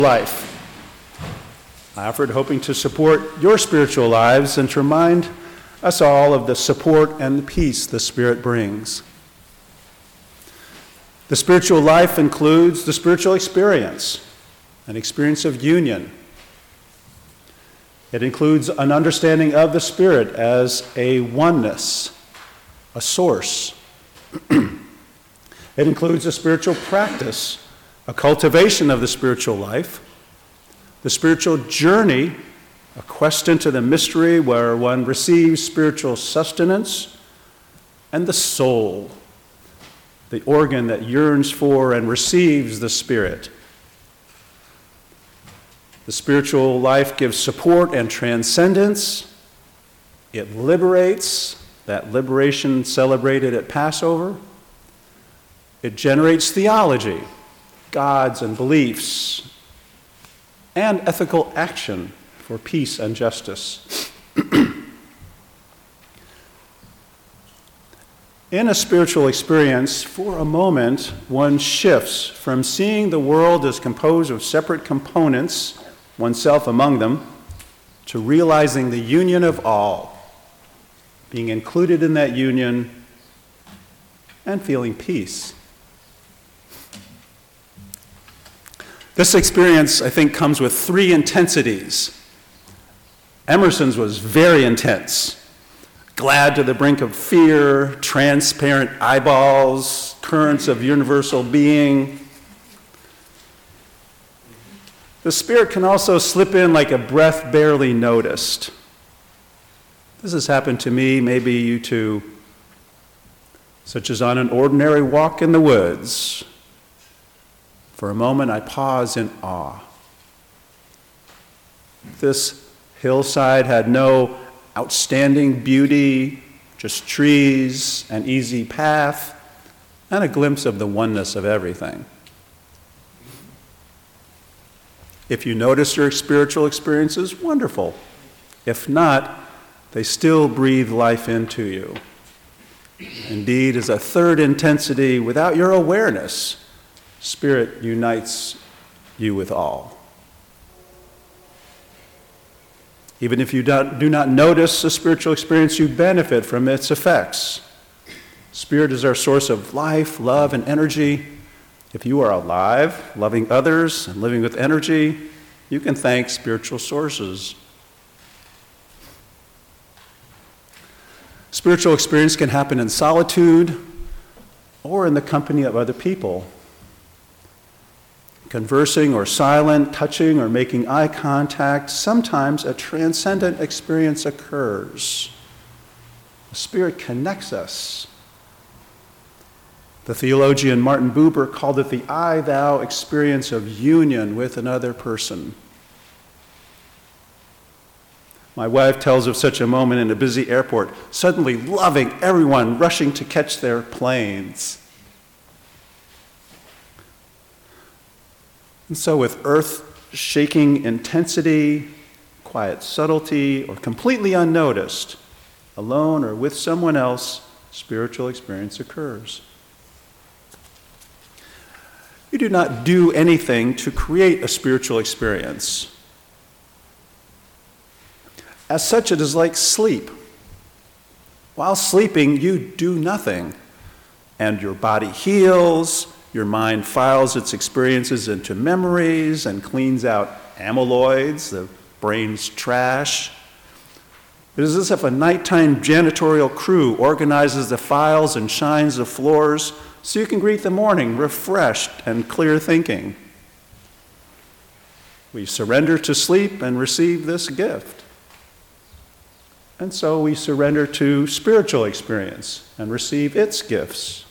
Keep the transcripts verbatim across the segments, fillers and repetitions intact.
life. I offered hoping to support your spiritual lives and to remind us all of the support and the peace the Spirit brings. The spiritual life includes the spiritual experience, an experience of union. It includes an understanding of the Spirit as a oneness, a source. It includes a spiritual practice, a cultivation of the spiritual life, the spiritual journey, a quest into the mystery where one receives spiritual sustenance, and the soul, the organ that yearns for and receives the Spirit. The spiritual life gives support and transcendence. It liberates, that liberation celebrated at Passover. It generates theology, gods and beliefs, and ethical action for peace and justice. In a spiritual experience, for a moment, one shifts from seeing the world as composed of separate components, oneself among them, to realizing the union of all, being included in that union, and feeling peace. This experience, I think, comes with three intensities. Emerson's was very intense. Glad to the brink of fear, transparent eyeballs, currents of universal being. The Spirit can also slip in like a breath barely noticed. This has happened to me, maybe you too, such as on an ordinary walk in the woods. For a moment, I pause in awe. This hillside had no outstanding beauty, just trees, an easy path, and a glimpse of the oneness of everything. If you notice your spiritual experiences, wonderful. If not, they still breathe life into you. Indeed, as a third intensity, without your awareness, Spirit unites you with all. Even if you do not notice a spiritual experience, you benefit from its effects. Spirit is our source of life, love, and energy. If you are alive, loving others, and living with energy, you can thank spiritual sources. Spiritual experience can happen in solitude or in the company of other people. Conversing or silent, touching or making eye contact, sometimes a transcendent experience occurs. The Spirit connects us. The theologian Martin Buber called it the I-thou experience of union with another person. My wife tells of such a moment in a busy airport, suddenly loving everyone rushing to catch their planes. And so with earth-shaking intensity, quiet subtlety, or completely unnoticed, alone or with someone else, spiritual experience occurs. You do not do anything to create a spiritual experience. As such, it is like sleep. While sleeping, you do nothing, and your body heals. Your mind files its experiences into memories and cleans out amyloids, the brain's trash. It is as if a nighttime janitorial crew organizes the files and shines the floors so you can greet the morning refreshed and clear thinking. We surrender to sleep and receive this gift. And so we surrender to spiritual experience and receive its gifts.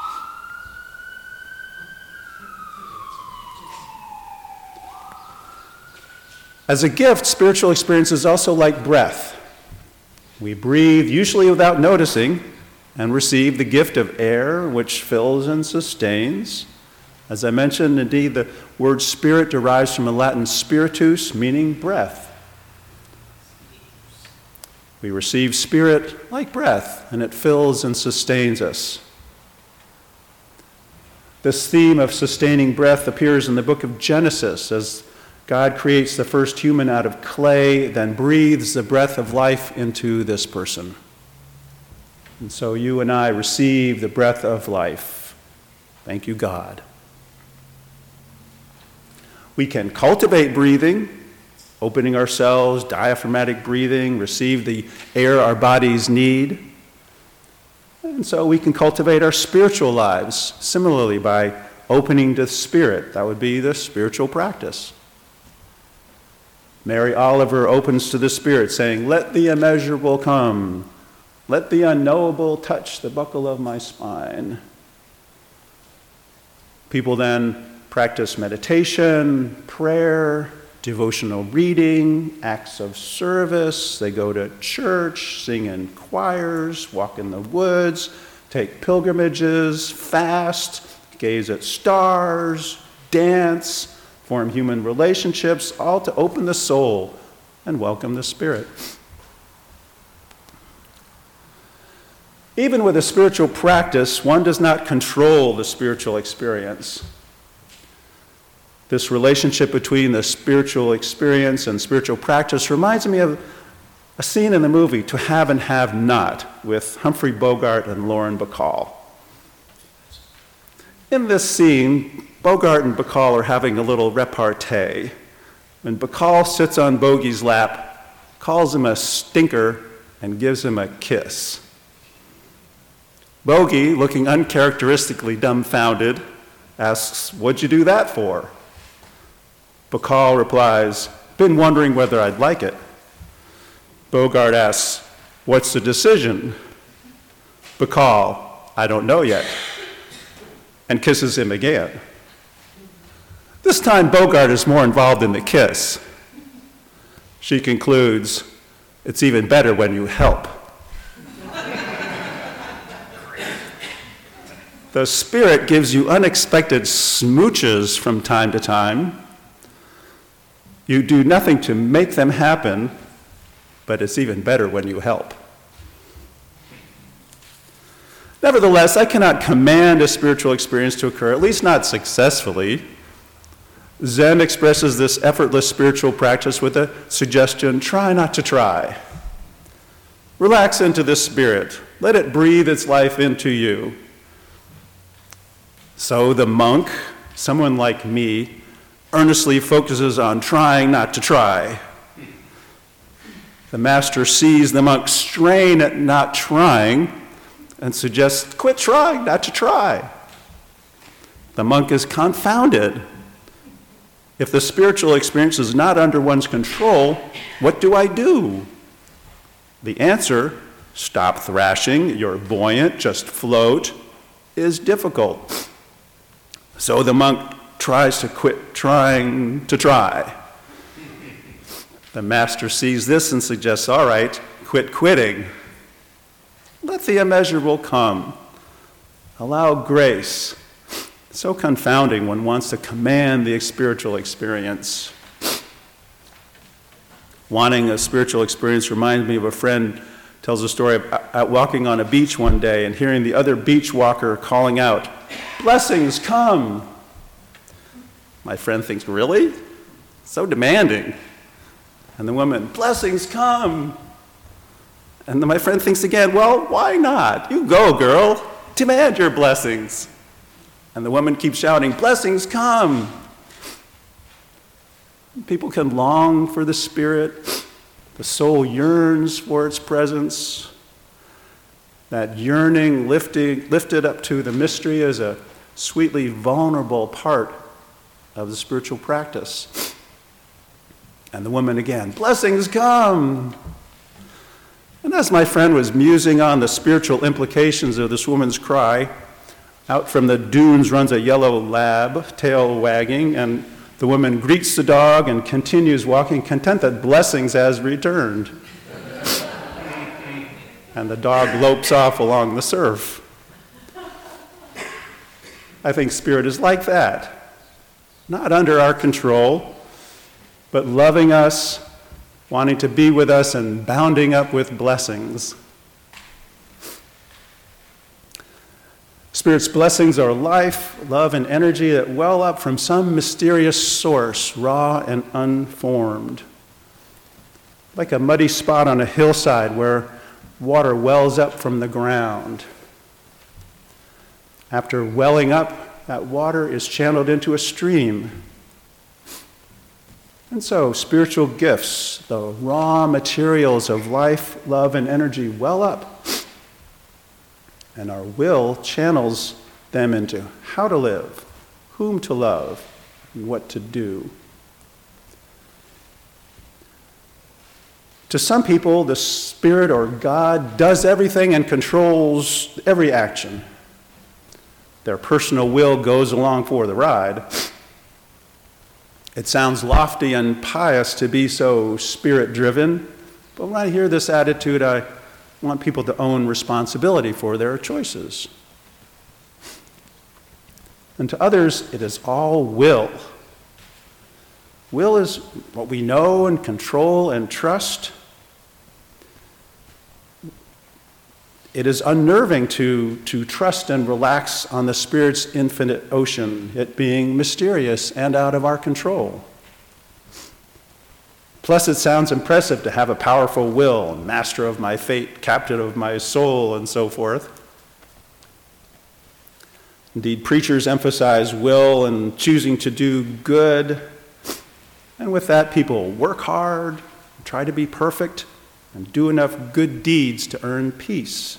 As a gift, spiritual experience is also like breath. We breathe, usually without noticing, and receive the gift of air, which fills and sustains. As I mentioned, indeed, the word spirit derives from the Latin spiritus, meaning breath. We receive spirit like breath, and it fills and sustains us. This theme of sustaining breath appears in the book of Genesis as God creates the first human out of clay, then breathes the breath of life into this person. And so you and I receive the breath of life. Thank you, God. We can cultivate breathing, opening ourselves, diaphragmatic breathing, receive the air our bodies need. And so we can cultivate our spiritual lives similarly by opening to spirit. That would be the spiritual practice. Mary Oliver opens to the Spirit, saying, "Let the immeasurable come. Let the unknowable touch the buckle of my spine." People then practice meditation, prayer, devotional reading, acts of service. They go to church, sing in choirs, walk in the woods, take pilgrimages, fast, gaze at stars, dance, form human relationships, all to open the soul and welcome the Spirit. Even with a spiritual practice, one does not control the spiritual experience. This relationship between the spiritual experience and spiritual practice reminds me of a scene in the movie To Have and Have Not with Humphrey Bogart and Lauren Bacall. In this scene, Bogart and Bacall are having a little repartee. When Bacall sits on Bogey's lap, calls him a stinker, and gives him a kiss. Bogey, looking uncharacteristically dumbfounded, asks, "What'd you do that for?" Bacall replies, "Been wondering whether I'd like it." Bogart asks, "What's the decision?" Bacall, "I don't know yet," and kisses him again. This time, Bogart is more involved in the kiss. She concludes, "It's even better when you help." The Spirit gives you unexpected smooches from time to time. You do nothing to make them happen, but it's even better when you help. Nevertheless, I cannot command a spiritual experience to occur, at least not successfully. Zen expresses this effortless spiritual practice with a suggestion: try not to try. Relax into this Spirit. Let it breathe its life into you. So the monk, someone like me, earnestly focuses on trying not to try. The master sees the monk strain at not trying and suggests, "Quit trying not to try." The monk is confounded. If the spiritual experience is not under one's control, what do I do? The answer, "Stop thrashing, you're buoyant, just float," is difficult. So the monk tries to quit trying to try. The master sees this and suggests, "All right, quit quitting. Let the immeasurable come. Allow grace." So confounding when one wants to command the spiritual experience. Wanting a spiritual experience reminds me of a friend tells a story of out walking on a beach one day and hearing the other beach walker calling out, "Blessings come." My friend thinks, "Really? So demanding." And the woman, "Blessings come." And then my friend thinks again, "Well, why not? You go, girl. Demand your blessings." And the woman keeps shouting, "Blessings come." People can long for the Spirit. The soul yearns for its presence. That yearning lifted, lifted up to the mystery is a sweetly vulnerable part of the spiritual practice. And the woman again, "Blessings come." And as my friend was musing on the spiritual implications of this woman's cry, out from the dunes runs a yellow lab, tail wagging, and the woman greets the dog and continues walking, content that blessings has returned. And the dog lopes off along the surf. I think Spirit is like that, not under our control, but loving us, wanting to be with us, and bounding up with blessings. Spirit's blessings are life, love, and energy that well up from some mysterious source, raw and unformed. Like a muddy spot on a hillside where water wells up from the ground. After welling up, that water is channeled into a stream. And so, spiritual gifts, the raw materials of life, love, and energy, well up. And our will channels them into how to live, whom to love, and what to do. To some people, the Spirit or God does everything and controls every action. Their personal will goes along for the ride. It sounds lofty and pious to be so Spirit-driven, but when I hear this attitude, I want people to own responsibility for their choices. And to others, it is all will. Will is what we know and control and trust. It is unnerving to, to trust and relax on the Spirit's infinite ocean, it being mysterious and out of our control. Plus, it sounds impressive to have a powerful will, master of my fate, captain of my soul, and so forth. Indeed, preachers emphasize will and choosing to do good. And with that, people work hard, try to be perfect, and do enough good deeds to earn peace.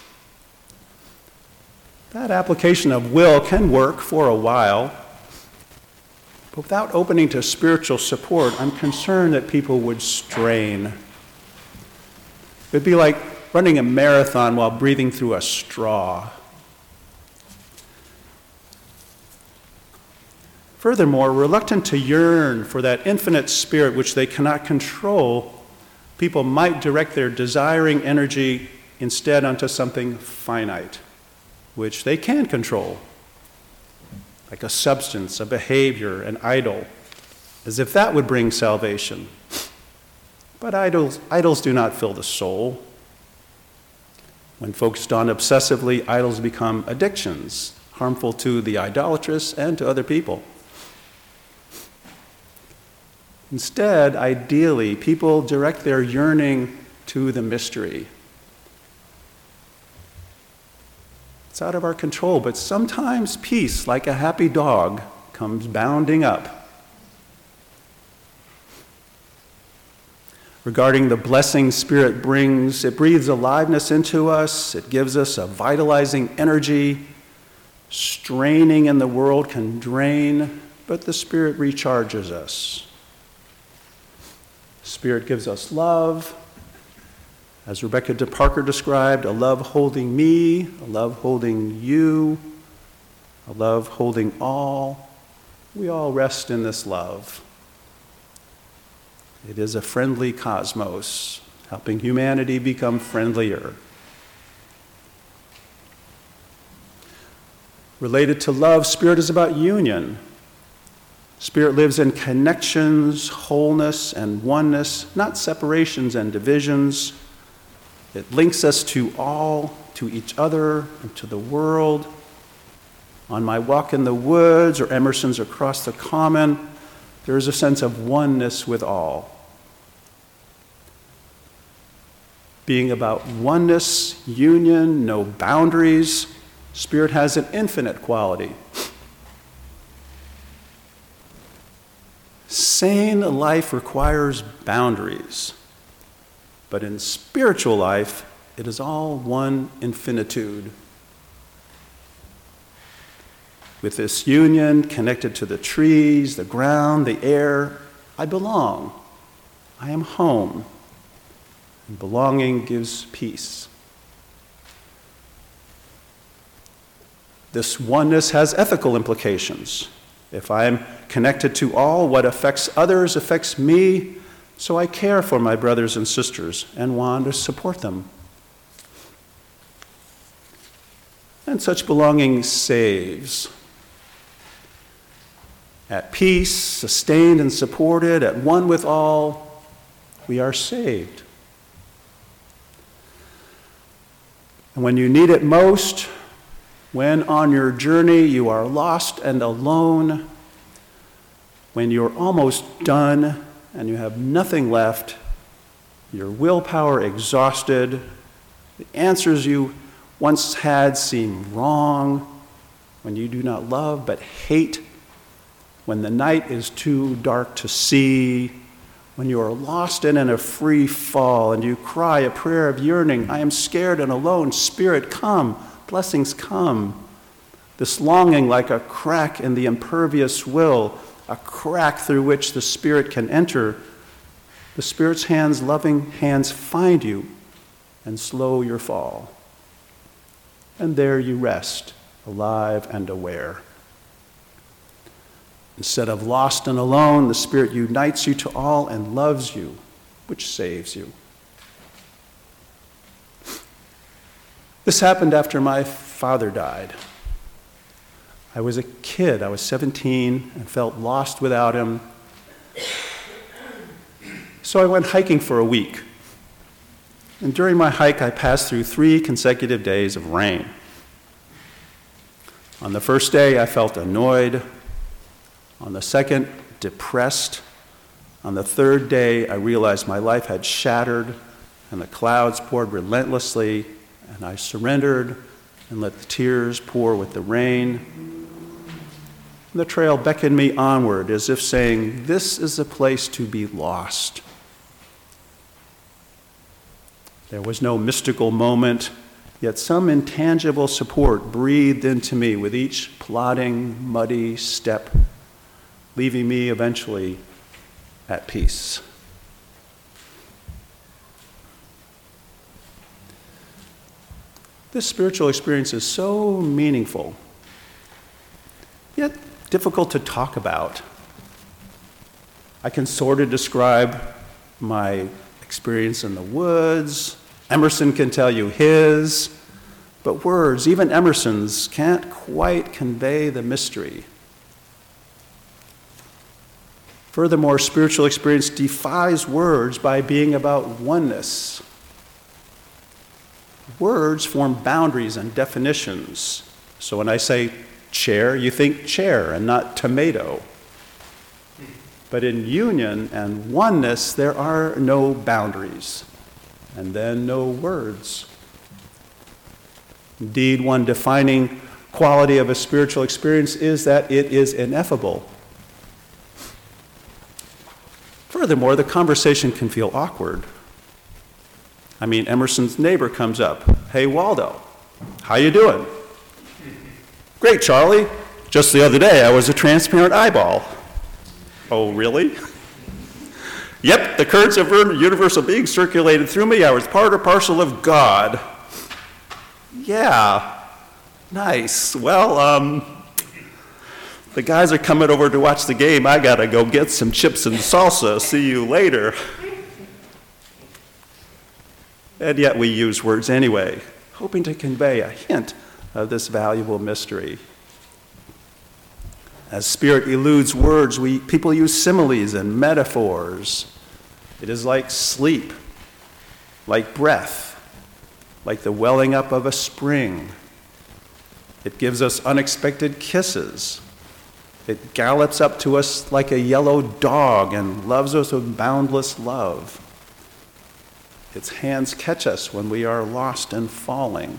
That application of will can work for a while, but without opening to spiritual support, I'm concerned that people would strain. It would be like running a marathon while breathing through a straw. Furthermore, reluctant to yearn for that infinite Spirit which they cannot control, people might direct their desiring energy instead onto something finite, which they can control, like a substance, a behavior, an idol, as if that would bring salvation. But idols, idols do not fill the soul. When focused on obsessively, idols become addictions, harmful to the idolatrous and to other people. Instead, ideally, people direct their yearning to the mystery. It's out of our control, but sometimes peace, like a happy dog, comes bounding up. Regarding the blessing Spirit brings, it breathes aliveness into us, it gives us a vitalizing energy. Straining in the world can drain, but the Spirit recharges us. Spirit gives us love. As Rebecca De Parker described, a love holding me, a love holding you, a love holding all. We all rest in this love. It is a friendly cosmos, helping humanity become friendlier. Related to love, Spirit is about union. Spirit lives in connections, wholeness, and oneness, not separations and divisions. It links us to all, to each other, and to the world. On my walk in the woods or Emerson's Across the Common, there is a sense of oneness with all. Being about oneness, union, no boundaries, Spirit has an infinite quality. Sane life requires boundaries. But in spiritual life, it is all one infinitude. With this union connected to the trees, the ground, the air, I belong. I am home. And belonging gives peace. This oneness has ethical implications. If I am connected to all, what affects others affects me. So I care for my brothers and sisters and want to support them. And such belonging saves. At peace, sustained and supported, at one with all, we are saved. And when you need it most, When on your journey you are lost and alone, when you're almost done and you have nothing left, your willpower exhausted, the answers you once had seem wrong, when you do not love but hate, when the night is too dark to see, when you are lost and in a free fall and you cry a prayer of yearning, I am scared and alone, Spirit, come, blessings come. This longing like a crack in the impervious will, a crack through which the Spirit can enter. The Spirit's hands, loving hands, find you and slow your fall. And there you rest, alive and aware. Instead of lost and alone, the Spirit unites you to all and loves you, which saves you. This happened after my father died. I was a kid, I was seventeen, and felt lost without him. So I went hiking for a week. And during my hike, I passed through three consecutive days of rain. On the first day, I felt annoyed. On the second, depressed. On the third day, I realized my life had shattered, and the clouds poured relentlessly, and I surrendered and let the tears pour with the rain. And the trail beckoned me onward, as if saying, this is a place to be lost. There was no mystical moment, yet some intangible support breathed into me with each plodding, muddy step, leaving me eventually at peace. This spiritual experience is so meaningful, yet difficult to talk about. I can sort of describe my experience in the woods. Emerson can tell you his, but words, even Emerson's, can't quite convey the mystery. Furthermore, spiritual experience defies words by being about oneness. Words form boundaries and definitions. So when I say chair, you think chair and not tomato. But in union and oneness, there are no boundaries, and then no words. Indeed, one defining quality of a spiritual experience is that it is ineffable. Furthermore, the conversation can feel awkward. I mean, Emerson's neighbor comes up. Hey, Waldo, how you doing? Great, Charlie. Just the other day, I was a transparent eyeball. Oh, really? Yep, the currents of universal being circulated through me. I was part or parcel of God. Yeah, nice. Well, um, the guys are coming over to watch the game. I gotta go get some chips and salsa. See you later. And yet we use words anyway, hoping to convey a hint of this valuable mystery. As spirit eludes words, we, people use similes and metaphors. It is like sleep, like breath, like the welling up of a spring. It gives us unexpected kisses. It gallops up to us like a yellow dog and loves us with boundless love. Its hands catch us when we are lost and falling.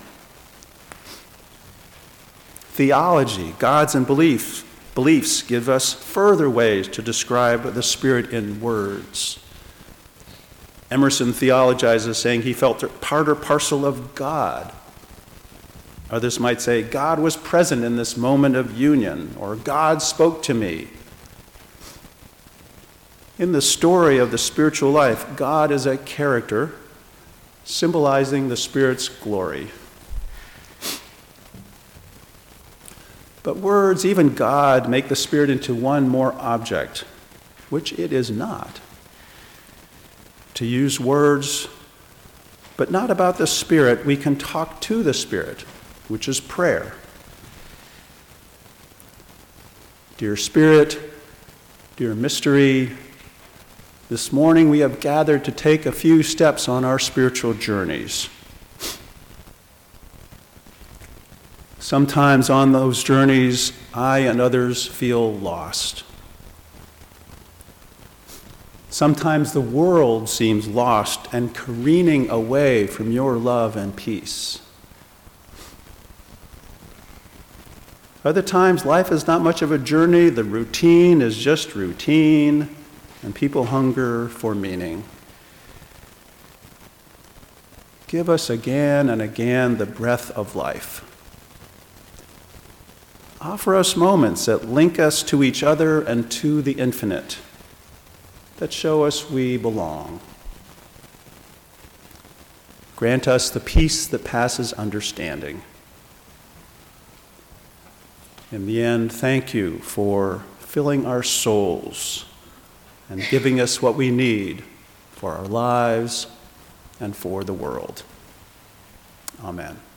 Theology, gods and beliefs, beliefs give us further ways to describe the Spirit in words. Emerson theologizes, saying he felt part or parcel of God. Others might say, God was present in this moment of union, or God spoke to me. In the story of the spiritual life, God is a character symbolizing the Spirit's glory. But words, even God, make the Spirit into one more object, which it is not. To use words, but not about the Spirit, we can talk to the Spirit, which is prayer. Dear Spirit, dear mystery, this morning we have gathered to take a few steps on our spiritual journeys. Sometimes on those journeys, I and others feel lost. Sometimes the world seems lost and careening away from your love and peace. Other times, life is not much of a journey. The routine is just routine, and people hunger for meaning. Give us again and again the breath of life. Offer us moments that link us to each other and to the infinite, that show us we belong. Grant us the peace that passes understanding. In the end, thank you for filling our souls and giving us what we need for our lives and for the world. Amen.